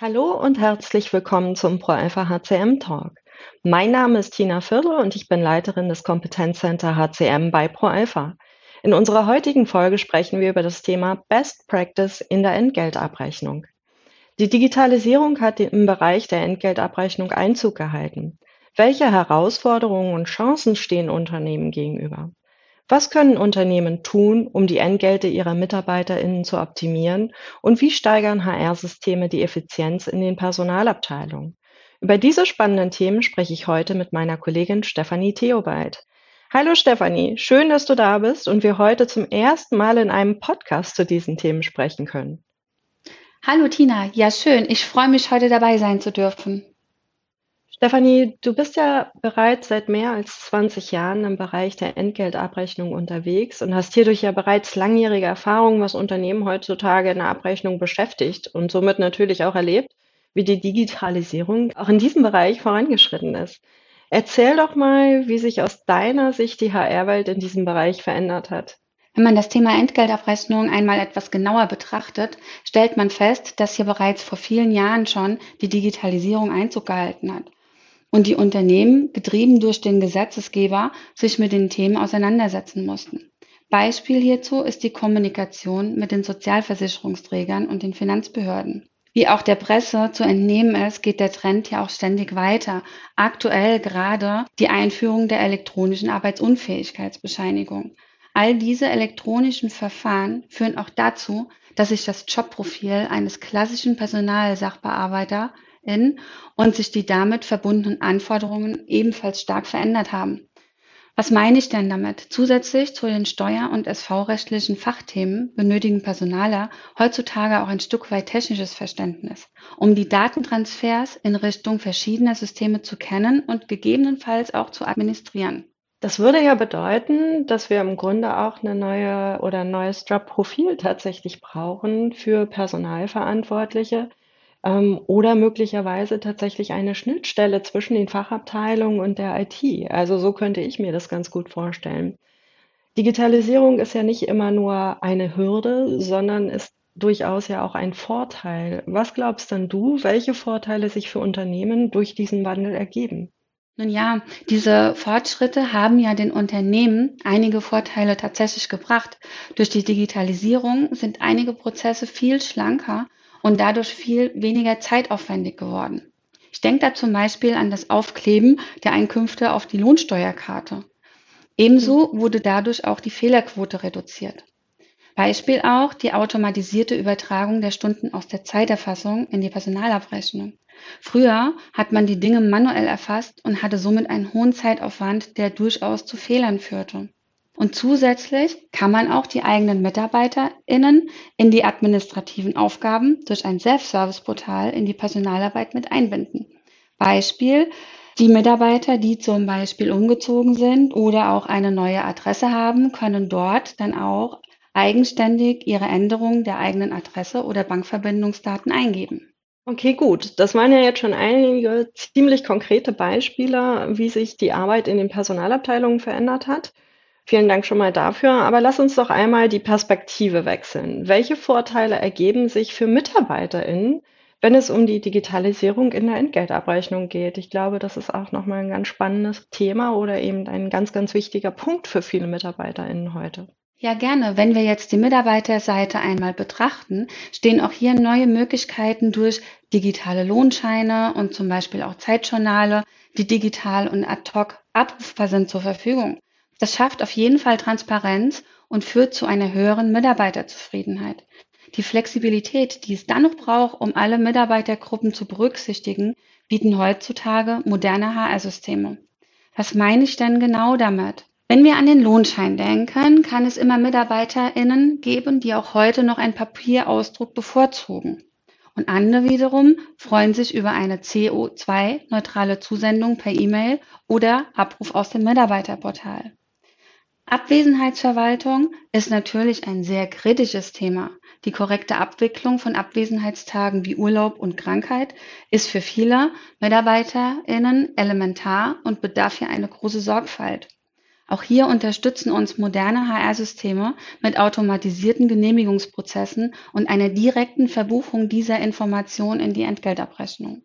Hallo und herzlich willkommen zum ProAlpha HCM Talk. Mein Name ist Tina Viertel und ich bin Leiterin des Kompetenzcenter HCM bei ProAlpha. In unserer heutigen Folge sprechen wir über das Thema Best Practice in der Entgeltabrechnung. Die Digitalisierung hat im Bereich der Entgeltabrechnung Einzug gehalten. Welche Herausforderungen und Chancen stehen Unternehmen gegenüber? Was können Unternehmen tun, um die Entgelte ihrer MitarbeiterInnen zu optimieren? Und wie steigern HR-Systeme die Effizienz in den Personalabteilungen? Über diese spannenden Themen spreche ich heute mit meiner Kollegin Stefanie Theobald. Hallo Stefanie, schön, dass du da bist und wir heute zum ersten Mal in einem Podcast zu diesen Themen sprechen können. Hallo Tina, ja schön, ich freue mich, heute dabei sein zu dürfen. Stefanie, du bist ja bereits seit mehr als 20 Jahren im Bereich der Entgeltabrechnung unterwegs und hast hierdurch ja bereits langjährige Erfahrung, was Unternehmen heutzutage in der Abrechnung beschäftigt und somit natürlich auch erlebt, wie die Digitalisierung auch in diesem Bereich vorangeschritten ist. Erzähl doch mal, wie sich aus deiner Sicht die HR-Welt in diesem Bereich verändert hat. Wenn man das Thema Entgeltabrechnung einmal etwas genauer betrachtet, stellt man fest, dass hier bereits vor vielen Jahren schon die Digitalisierung Einzug gehalten hat und die Unternehmen, getrieben durch den Gesetzesgeber, sich mit den Themen auseinandersetzen mussten. Beispiel hierzu ist die Kommunikation mit den Sozialversicherungsträgern und den Finanzbehörden. Wie auch der Presse zu entnehmen ist, geht der Trend ja auch ständig weiter. Aktuell gerade die Einführung der elektronischen Arbeitsunfähigkeitsbescheinigung. All diese elektronischen Verfahren führen auch dazu, dass sich das Jobprofil eines klassischen Personalsachbearbeiterin und sich die damit verbundenen Anforderungen ebenfalls stark verändert haben. Was meine ich denn damit? Zusätzlich zu den steuer- und SV-rechtlichen Fachthemen benötigen Personaler heutzutage auch ein Stück weit technisches Verständnis, um die Datentransfers in Richtung verschiedener Systeme zu kennen und gegebenenfalls auch zu administrieren. Das würde ja bedeuten, dass wir im Grunde auch eine neue oder ein neues Jobprofil tatsächlich brauchen für Personalverantwortliche, oder möglicherweise tatsächlich eine Schnittstelle zwischen den Fachabteilungen und der IT. Also, so könnte ich mir das ganz gut vorstellen. Digitalisierung ist ja nicht immer nur eine Hürde, sondern ist durchaus ja auch ein Vorteil. Was glaubst denn du, welche Vorteile sich für Unternehmen durch diesen Wandel ergeben? Nun ja, diese Fortschritte haben ja den Unternehmen einige Vorteile tatsächlich gebracht. Durch die Digitalisierung sind einige Prozesse viel schlanker und dadurch viel weniger zeitaufwendig geworden. Ich denke da zum Beispiel an das Aufkleben der Einkünfte auf die Lohnsteuerkarte. Ebenso wurde dadurch auch die Fehlerquote reduziert. Beispiel auch die automatisierte Übertragung der Stunden aus der Zeiterfassung in die Personalabrechnung. Früher hat man die Dinge manuell erfasst und hatte somit einen hohen Zeitaufwand, der durchaus zu Fehlern führte. Und zusätzlich kann man auch die eigenen MitarbeiterInnen in die administrativen Aufgaben durch ein Self-Service-Portal in die Personalarbeit mit einbinden. Beispiel, die Mitarbeiter, die zum Beispiel umgezogen sind oder auch eine neue Adresse haben, können dort dann auch eigenständig ihre Änderung der eigenen Adresse oder Bankverbindungsdaten eingeben. Okay, gut. Das waren ja jetzt schon einige ziemlich konkrete Beispiele, wie sich die Arbeit in den Personalabteilungen verändert hat. Vielen Dank schon mal dafür. Aber lass uns doch einmal die Perspektive wechseln. Welche Vorteile ergeben sich für MitarbeiterInnen, wenn es um die Digitalisierung in der Entgeltabrechnung geht? Ich glaube, das ist auch nochmal ein ganz spannendes Thema oder eben ein ganz, ganz wichtiger Punkt für viele MitarbeiterInnen heute. Ja, gerne. Wenn wir jetzt die Mitarbeiterseite einmal betrachten, stehen auch hier neue Möglichkeiten durch digitale Lohnscheine und zum Beispiel auch Zeitjournale, die digital und ad hoc abrufbar sind, zur Verfügung. Das schafft auf jeden Fall Transparenz und führt zu einer höheren Mitarbeiterzufriedenheit. Die Flexibilität, die es dann noch braucht, um alle Mitarbeitergruppen zu berücksichtigen, bieten heutzutage moderne HR-Systeme. Was meine ich denn genau damit? Wenn wir an den Lohnschein denken, kann es immer MitarbeiterInnen geben, die auch heute noch einen Papierausdruck bevorzugen. Und andere wiederum freuen sich über eine CO2-neutrale Zusendung per E-Mail oder Abruf aus dem Mitarbeiterportal. Abwesenheitsverwaltung ist natürlich ein sehr kritisches Thema. Die korrekte Abwicklung von Abwesenheitstagen wie Urlaub und Krankheit ist für viele MitarbeiterInnen elementar und bedarf hier eine große Sorgfalt. Auch hier unterstützen uns moderne HR-Systeme mit automatisierten Genehmigungsprozessen und einer direkten Verbuchung dieser Information in die Entgeltabrechnung.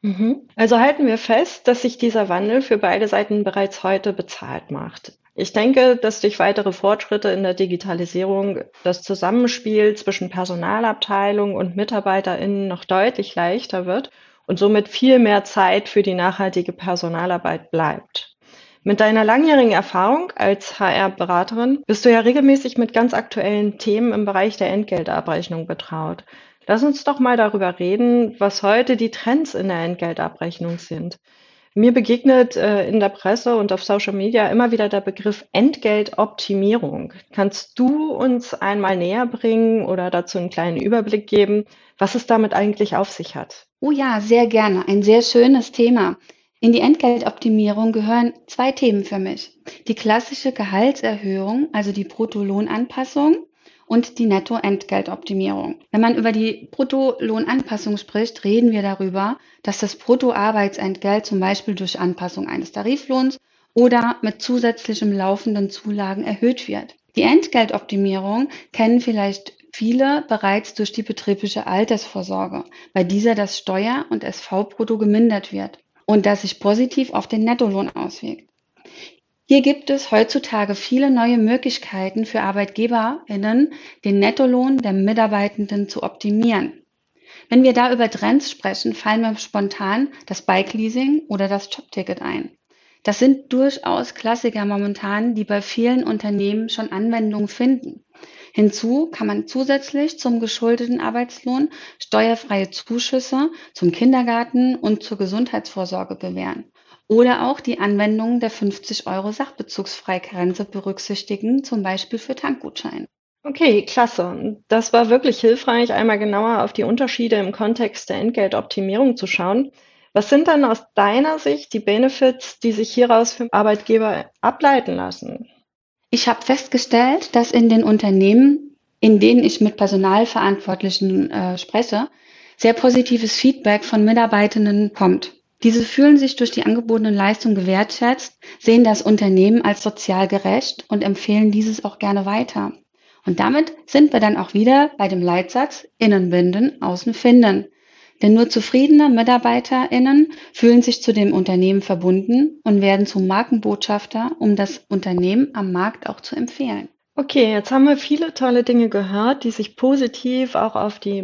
Also halten wir fest, dass sich dieser Wandel für beide Seiten bereits heute bezahlt macht. Ich denke, dass durch weitere Fortschritte in der Digitalisierung das Zusammenspiel zwischen Personalabteilung und MitarbeiterInnen noch deutlich leichter wird und somit viel mehr Zeit für die nachhaltige Personalarbeit bleibt. Mit deiner langjährigen Erfahrung als HR-Beraterin bist du ja regelmäßig mit ganz aktuellen Themen im Bereich der Entgeltabrechnung betraut. Lass uns doch mal darüber reden, was heute die Trends in der Entgeltabrechnung sind. Mir begegnet in der Presse und auf Social Media immer wieder der Begriff Entgeltoptimierung. Kannst du uns einmal näher bringen oder dazu einen kleinen Überblick geben, was es damit eigentlich auf sich hat? Oh ja, sehr gerne. Ein sehr schönes Thema. In die Entgeltoptimierung gehören zwei Themen für mich. Die klassische Gehaltserhöhung, also die Bruttolohnanpassung, und die Nettoentgeltoptimierung. Wenn man über die Bruttolohnanpassung spricht, reden wir darüber, dass das Bruttoarbeitsentgelt zum Beispiel durch Anpassung eines Tariflohns oder mit zusätzlichem laufenden Zulagen erhöht wird. Die Entgeltoptimierung kennen vielleicht viele bereits durch die betriebliche Altersvorsorge, bei dieser das Steuer- und SV-Brutto gemindert wird und das sich positiv auf den Nettolohn auswirkt. Hier gibt es heutzutage viele neue Möglichkeiten für ArbeitgeberInnen, den Nettolohn der Mitarbeitenden zu optimieren. Wenn wir da über Trends sprechen, fallen mir spontan das Bike-Leasing oder das Jobticket ein. Das sind durchaus Klassiker momentan, die bei vielen Unternehmen schon Anwendung finden. Hinzu kann man zusätzlich zum geschuldeten Arbeitslohn steuerfreie Zuschüsse zum Kindergarten und zur Gesundheitsvorsorge gewähren. Oder auch die Anwendung der 50 € Sachbezugsfreigrenze berücksichtigen, zum Beispiel für Tankgutscheine. Okay, klasse. Das war wirklich hilfreich, einmal genauer auf die Unterschiede im Kontext der Entgeltoptimierung zu schauen. Was sind dann aus deiner Sicht die Benefits, die sich hieraus für Arbeitgeber ableiten lassen? Ich habe festgestellt, dass in den Unternehmen, in denen ich mit Personalverantwortlichen spreche, sehr positives Feedback von Mitarbeitenden kommt. Diese fühlen sich durch die angebotenen Leistungen gewertschätzt, sehen das Unternehmen als sozial gerecht und empfehlen dieses auch gerne weiter. Und damit sind wir dann auch wieder bei dem Leitsatz Innen binden, außen finden. Denn nur zufriedene MitarbeiterInnen fühlen sich zu dem Unternehmen verbunden und werden zum Markenbotschafter, um das Unternehmen am Markt auch zu empfehlen. Okay, jetzt haben wir viele tolle Dinge gehört, die sich positiv auch auf die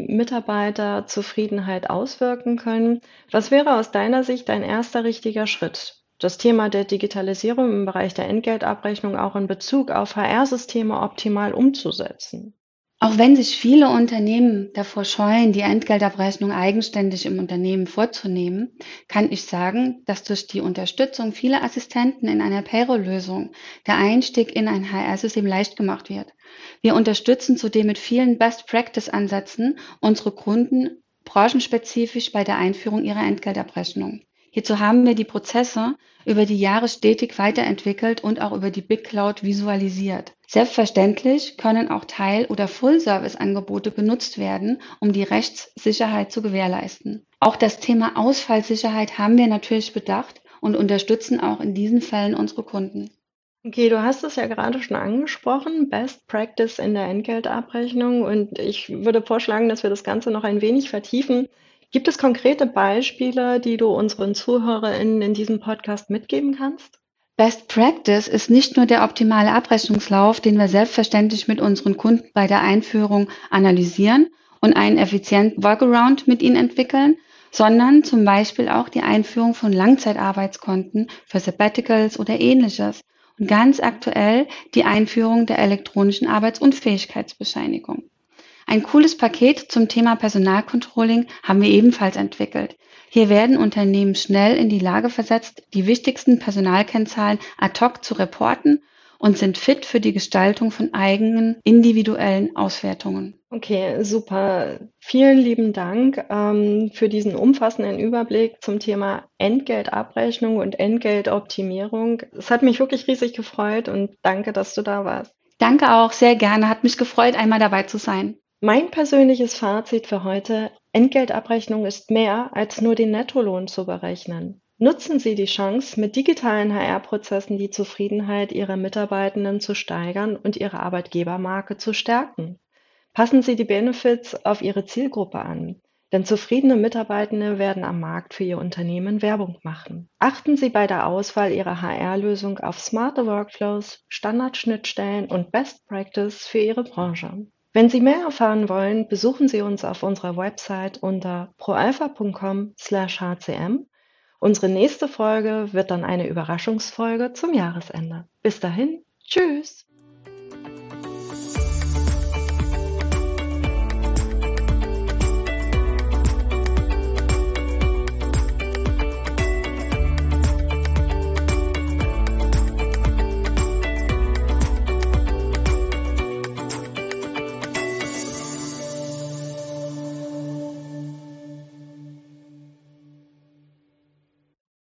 Mitarbeiterzufriedenheit auswirken können. Was wäre aus deiner Sicht ein erster richtiger Schritt, das Thema der Digitalisierung im Bereich der Entgeltabrechnung auch in Bezug auf HR-Systeme optimal umzusetzen? Auch wenn sich viele Unternehmen davor scheuen, die Entgeltabrechnung eigenständig im Unternehmen vorzunehmen, kann ich sagen, dass durch die Unterstützung vieler Assistenten in einer Payroll-Lösung der Einstieg in ein HR-System leicht gemacht wird. Wir unterstützen zudem mit vielen Best-Practice-Ansätzen unsere Kunden branchenspezifisch bei der Einführung ihrer Entgeltabrechnung. Hierzu haben wir die Prozesse über die Jahre stetig weiterentwickelt und auch über die Big Cloud visualisiert. Selbstverständlich können auch Teil- oder Full-Service-Angebote genutzt werden, um die Rechtssicherheit zu gewährleisten. Auch das Thema Ausfallsicherheit haben wir natürlich bedacht und unterstützen auch in diesen Fällen unsere Kunden. Okay, du hast es ja gerade schon angesprochen, Best Practice in der Entgeltabrechnung, und ich würde vorschlagen, dass wir das Ganze noch ein wenig vertiefen. Gibt es konkrete Beispiele, die du unseren ZuhörerInnen in diesem Podcast mitgeben kannst? Best Practice ist nicht nur der optimale Abrechnungslauf, den wir selbstverständlich mit unseren Kunden bei der Einführung analysieren und einen effizienten Workaround mit ihnen entwickeln, sondern zum Beispiel auch die Einführung von Langzeitarbeitskonten für Sabbaticals oder ähnliches und ganz aktuell die Einführung der elektronischen Arbeitsunfähigkeitsbescheinigung. Ein cooles Paket zum Thema Personalcontrolling haben wir ebenfalls entwickelt. Hier werden Unternehmen schnell in die Lage versetzt, die wichtigsten Personalkennzahlen ad hoc zu reporten und sind fit für die Gestaltung von eigenen individuellen Auswertungen. Okay, super. Vielen lieben Dank für diesen umfassenden Überblick zum Thema Entgeltabrechnung und Entgeltoptimierung. Es hat mich wirklich riesig gefreut und danke, dass du da warst. Danke auch, sehr gerne. Hat mich gefreut, einmal dabei zu sein. Mein persönliches Fazit für heute: Entgeltabrechnung ist mehr als nur den Nettolohn zu berechnen. Nutzen Sie die Chance, mit digitalen HR-Prozessen die Zufriedenheit Ihrer Mitarbeitenden zu steigern und Ihre Arbeitgebermarke zu stärken. Passen Sie die Benefits auf Ihre Zielgruppe an, denn zufriedene Mitarbeitende werden am Markt für Ihr Unternehmen Werbung machen. Achten Sie bei der Auswahl Ihrer HR-Lösung auf smarte Workflows, Standardschnittstellen und Best Practice für Ihre Branche. Wenn Sie mehr erfahren wollen, besuchen Sie uns auf unserer Website unter proalpha.com/hcm. Unsere nächste Folge wird dann eine Überraschungsfolge zum Jahresende. Bis dahin, tschüss!